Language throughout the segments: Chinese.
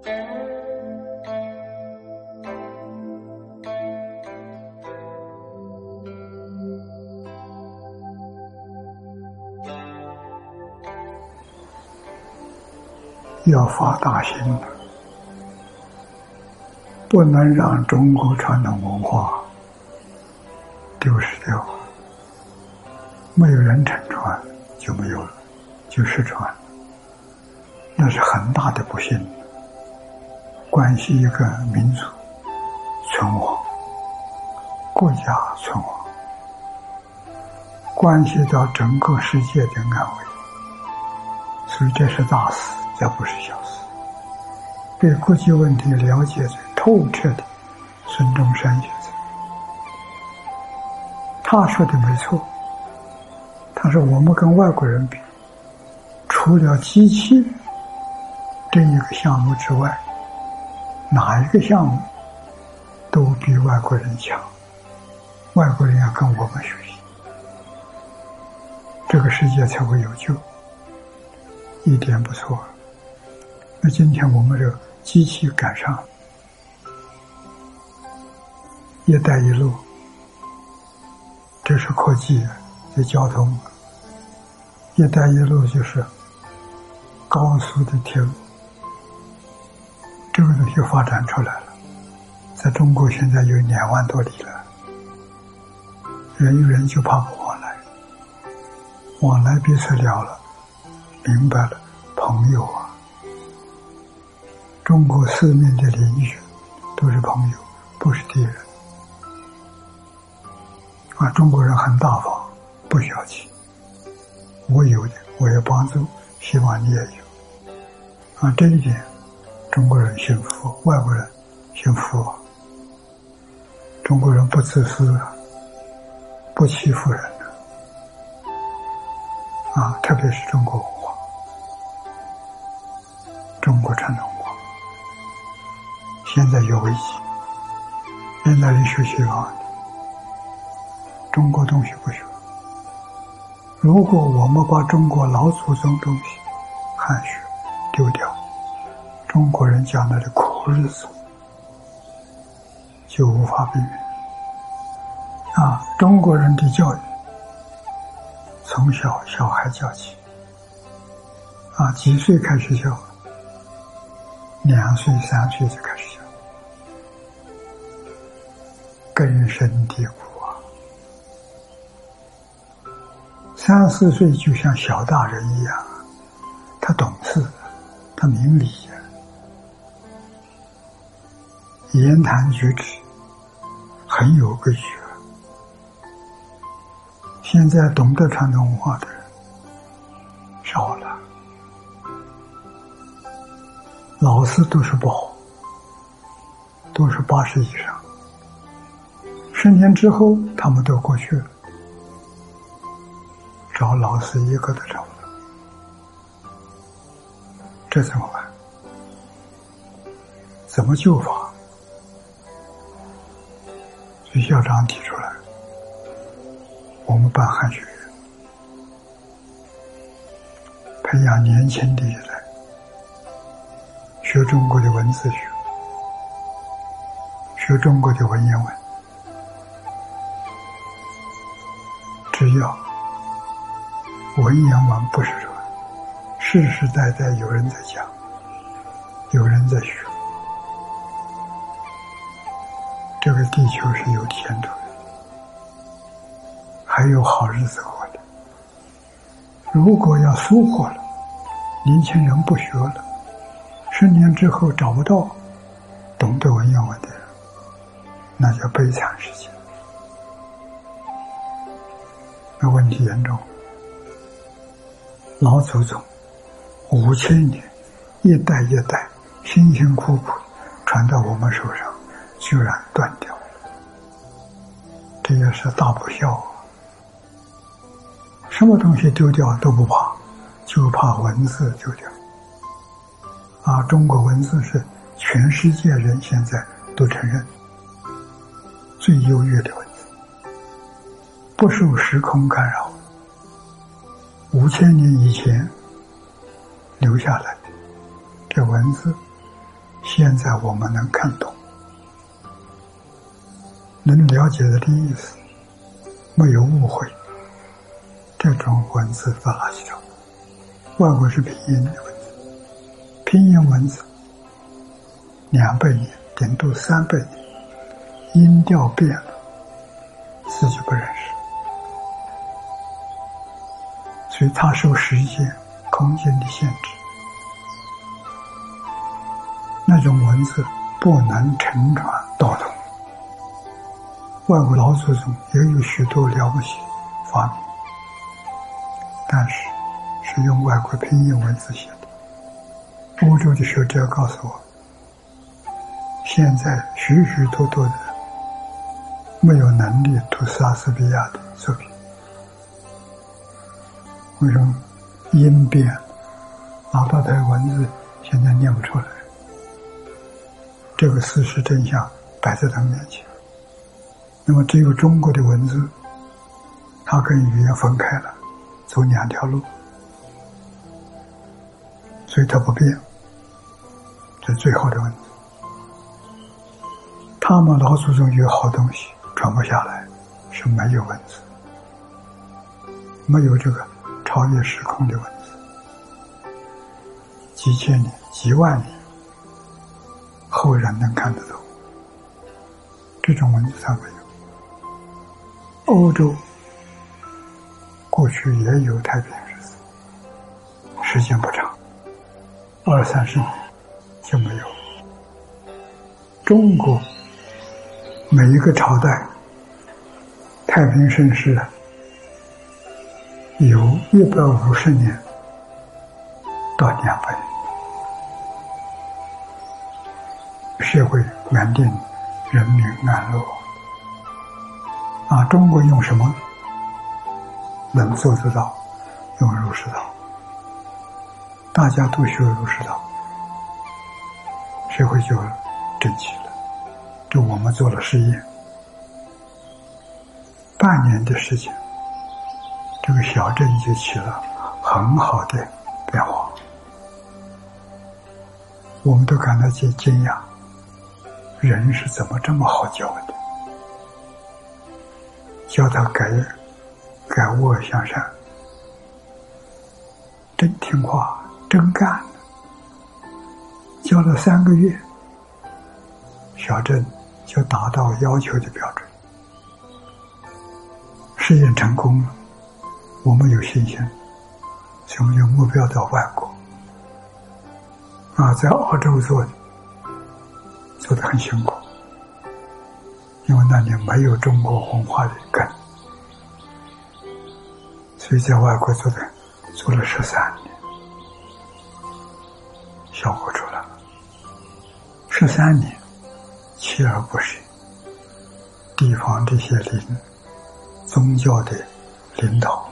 要发大心了，不能让中国传统文化丢失掉。没有人承传就没有了，就失传了，那是很大的不幸，关系一个民族存亡，国家存亡，关系到整个世界的安危，所以这是大事，这不是小事。对国际问题了解最透彻的孙中山先生，他说的没错，他说我们跟外国人比，除了机器这一个项目之外，哪一个项目都比外国人强，外国人要跟我们学习，这个世界才会有救，一点不错。那今天我们这个机器赶上一带一路，这是科技的交通，一带一路就是高速的铁路，这个东西发展出来了，在中国现在有2万多里了，人与人就怕不往来，往来彼此了了，明白了，朋友啊，中国四面的邻居都是朋友，不是敌人啊！中国人很大方，不小气，我有的我也帮助，希望你也有啊！这一点中国人幸福，外国人幸福啊！中国人不自私，不欺负人啊！特别是中国文化，中国传统文化现在有危机，现在人学西方的，中国东西不学。如果我们把中国老祖宗东西汉学丢掉，中国人将来的苦日子就无法避免啊！中国人的教育从小孩教起啊，几岁开始教？2岁3岁就开始教，根深蒂固啊！3、4岁就像小大人一样，他懂事，他明理，言谈举止很有规矩。现在懂得传统文化的人少了，老师都是不好，都是80以上，10年之后他们都过去了，找老师一个都找不到，这怎么办？怎么救法？所以校长提出来，我们办汉学院，培养年轻的一代学中国的文字学，学中国的文言文，只要文言文不失传，世世代代有人在讲，有人在学，这个地球是有前途的，还有好日子过的。如果要疏忽了，年轻人不学了，10年之后找不到懂得文言文的人，那叫悲惨事情，那问题严重。老祖宗5000年一代一代辛辛苦苦传到我们手上，居然断掉，这也是大不孝啊！什么东西丢掉都不怕，就怕文字丢掉啊！中国文字是全世界人现在都承认最优越的文字，不受时空干扰，5000年以前留下来的这文字现在我们能看懂，能了解它的意思，没有误会，这种文字到哪去找？外国是拼音的文字，拼音文字2倍音，顶多3倍音，音调变了，字就不认识。所以它受时间、空间的限制，那种文字不能承传道统。外国老祖宗也有许多了不起发明，但是是用外国拼音文字写的。欧洲的学者告诉我，现在许许多多的人没有能力读莎士比亚的作品。为什么？音变，老大的文字现在念不出来。这个事实真相摆在他面前。那么只有中国的文字，它跟语言分开了，走2条路，所以它不变，这是最好的文字。他们老祖宗有好东西传不下来，是没有文字，没有这个超越时空的文字，几千年、几万年，后人能看得懂，这种文字它没有。欧洲过去也有太平日子，时间不长，20-30年就没有。中国每一个朝代太平盛世有150年到200年，社会稳定，人民安乐。中国用什么能做得到？用儒释道，大家都学儒释道，社会就整齐了。这我们做了实验，半年的时间，这个小镇就起了很好的变化，我们都感到惊讶，人是怎么这么好教的？教他改恶向善，真听话，真干。教了3个月，小镇就达到要求的标准，实验成功了。我们有信心，所以我们有目标到外国。在澳洲做得很辛苦，因为那里没有中国文化的根，所以在外国做了13年，效果出来了。13年，锲而不舍，地方这些宗教的领导，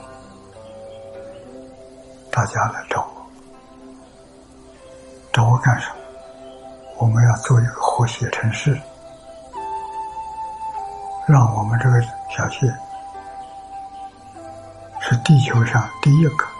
大家来找我干什么？我们要做一个活血城市，让我们这个小县是地球上第一个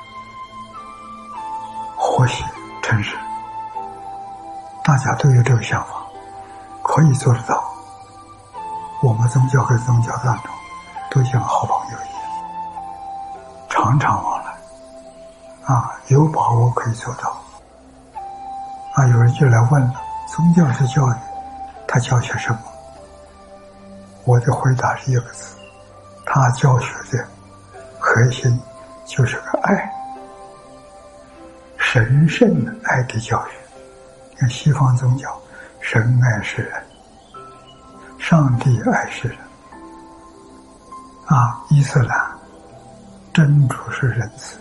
活血城市。大家都有这个想法，可以做得到。我们宗教跟宗教当中都像好朋友一样，常常往来，有把握可以做到。有人就来问了，宗教是教育，他教学什么？我的回答是1个字，他教学的核心就是个爱，神圣的爱的教学。看西方宗教，神爱世人，上帝爱世人，伊斯兰真主是仁慈。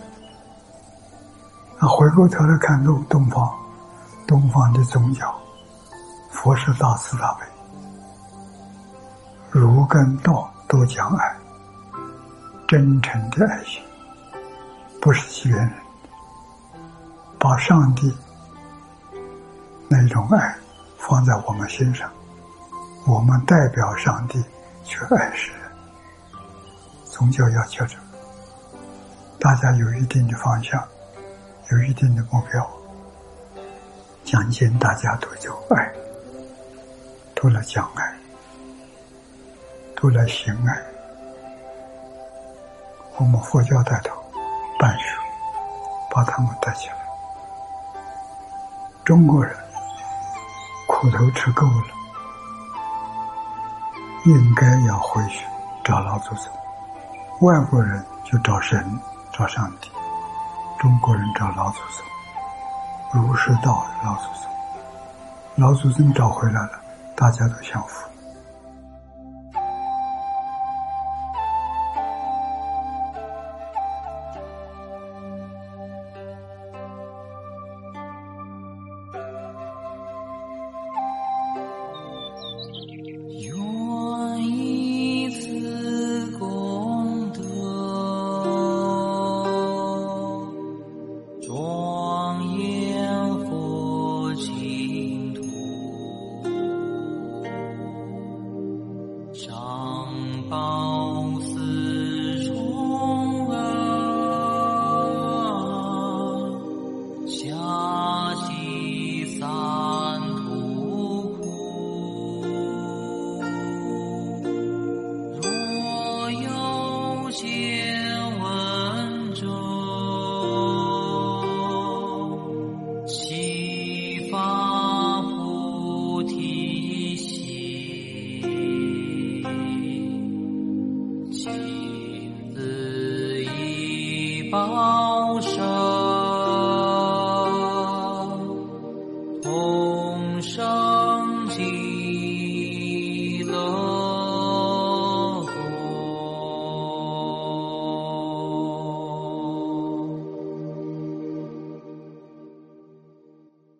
回过头来看东方的宗教，佛是大慈大悲，儒跟道都讲爱，真诚的爱心，不是欺骗人，把上帝那种爱放在我们心上，我们代表上帝去爱世人。宗教要求这个，大家有一定的方向，有一定的目标， 讲经大家都有爱，都来讲爱，都来行爱。我们佛教带头办事，把他们带起来。中国人苦头吃够了，应该要回去找老祖宗。外国人就找神，找上帝，中国人找老祖宗，儒释道老祖宗。老祖宗找回来了，大家都相符。 报身同生尽